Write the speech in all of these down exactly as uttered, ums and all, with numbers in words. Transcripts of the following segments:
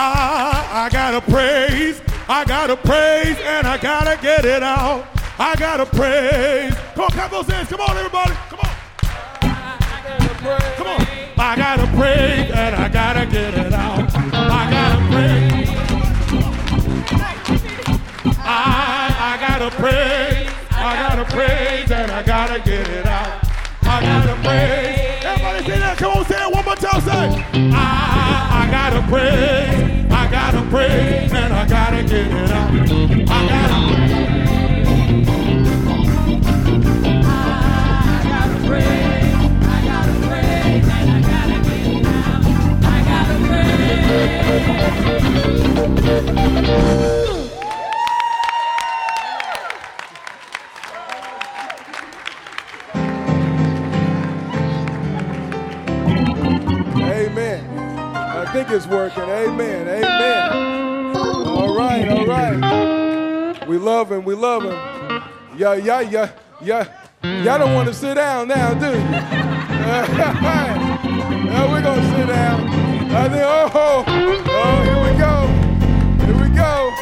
I, I gotta praise, I gotta praise, and I gotta get it out. I gotta praise. Come on, clap those hands. Come on, everybody. Come on. I gotta praise. Come on. I gotta praise, and I gotta get it out. I gotta praise. I, I gotta praise, I gotta praise, and I gotta get it out. I gotta praise. Everybody say that. Come on, say it one more time. Say, I, I gotta praise, I gotta praise, and I gotta get it out. I gotta praise. I gotta praise, I gotta praise, and I gotta get it out. I gotta praise. I think it's working. Amen. Amen. All right. All right. We love him. We love him. Yeah, yeah, yeah, yeah. Y'all don't want to sit down now, do you? Now we're going to sit down. I think, oh, oh, here we go. Here we go.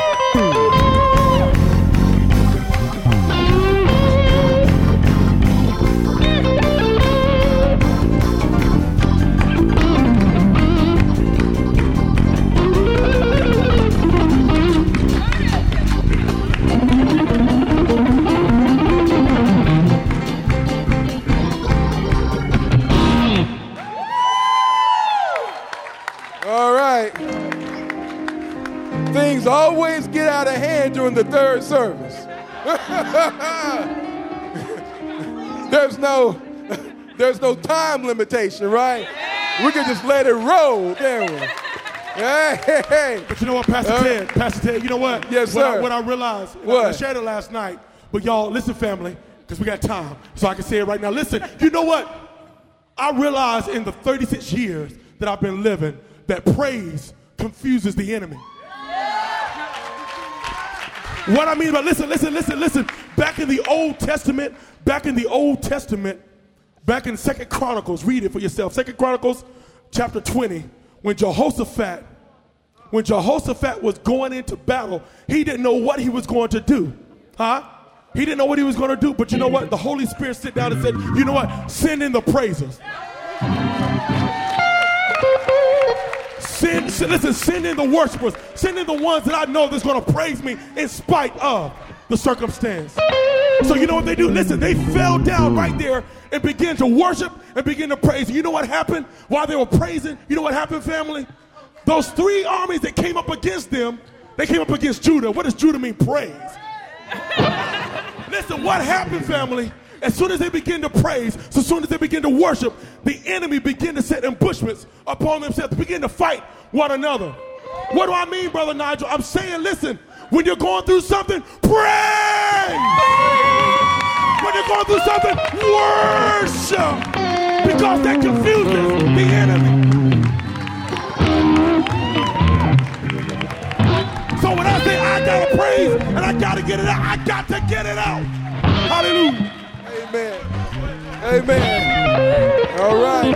Things always get out of hand during the third service. there's no there's no time limitation, right? We can just let it roll, can't we? Hey, hey, hey. But you know what, Pastor uh, Ted, Pastor Ted, you know what? Yes, what sir. I, what I realized, what? I shared it last night, but y'all, listen, family, because we got time, so I can say it right now. Listen, you know what? I realized in the thirty-six years that I've been living that praise confuses the enemy. What I mean by, listen, listen, listen, listen. Back in the Old Testament, back in the Old Testament, back in Second Chronicles, read it for yourself. Second Chronicles, chapter twenty, when Jehoshaphat, when Jehoshaphat was going into battle, he didn't know what he was going to do, huh? He didn't know what he was going to do, but you know what? The Holy Spirit sit down and said, you know what? Send in the praisers. Send, send, listen, send in the worshipers. Send in the ones that I know that's going to praise me in spite of the circumstance. So you know what they do? Listen, they fell down right there and began to worship and begin to praise. You know what happened while they were praising? You know what happened, family? Those three armies that came up against them, they came up against Judah. What does Judah mean? Praise. Listen, what happened, family? As soon as they begin to praise, so as soon as they begin to worship, the enemy begin to set ambushments upon themselves, begin to fight one another. What do I mean, Brother Nigel? I'm saying, listen, when you're going through something, praise! When you're going through something, worship! Because that confuses the enemy. So when I say I gotta praise and I gotta get it out, I got to get it out. Hallelujah. Amen. Amen. All right.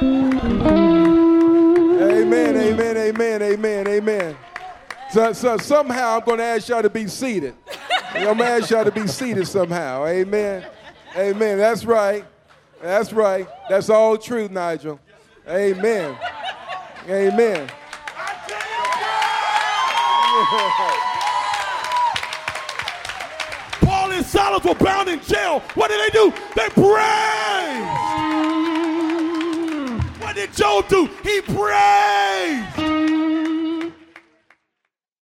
Amen, amen, amen, amen, amen. So, so somehow I'm going to ask y'all to be seated. I'm going to ask y'all to be seated somehow. Amen. Amen. That's right. That's right. That's all true, Nigel. Amen. Amen. Paul and Silas were bound in jail. What did they do? They praised. What did Job do? He praised.